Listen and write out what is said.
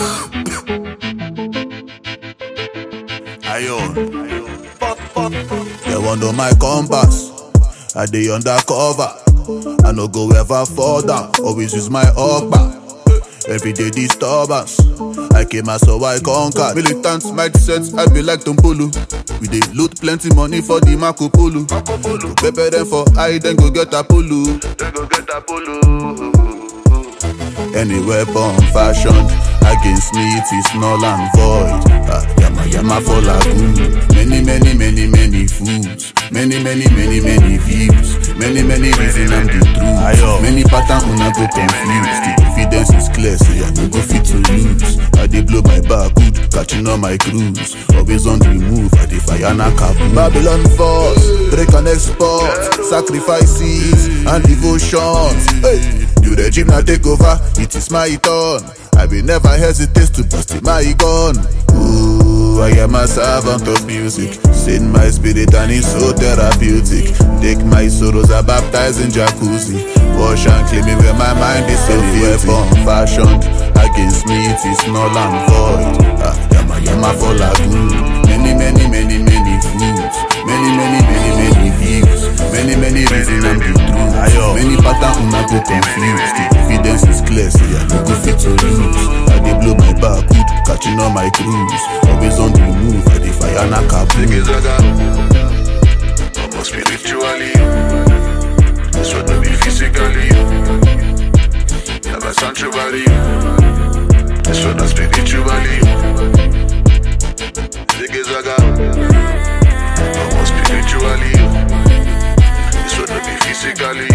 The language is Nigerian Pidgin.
Ayo. They want know my compass. I dey undercover. I no go ever fall down. Always use my okpa. Everyday disturbance. I came out so I conquered. Militant mindset, I be like Tompolo. We dey loot plenty money for the Marco Polo. Go pepper them for I, then go get Apollo. Any weapon fashioned against me, it is null and void. Yama for lagoon. Many fools. Many views. Many reasons I'm the truth. Many patterns una go confused. The evidence is clear, so I no go fit to lose. I dey blow my back good, catching on my cruise. Always on the move, I dey fire na kaboom. Babylon force, break and export, sacrifices and devotions. Hey. Do the gym now take over, it is my turn. I will never hesitate to bust my gun. Ooh, I am a servant of music. Sing my spirit and it's so therapeutic. Take my sorrows, I baptize in jacuzzi. Wash and clean me where my mind is so weapon fashioned against me, it is null and void. Yama for lagoon. Many fools. Many views. Many reasons I'm the truth. Many patterns una go confused. The evidence is clear, so I no go fit to lose. I dey blow my back good, catching on my cruise. Always on the move, I dey fire na kaboom. Almost spiritually, so to be physically. Have a sanctuary, so to spiritually. Almost spiritually, so to be physically.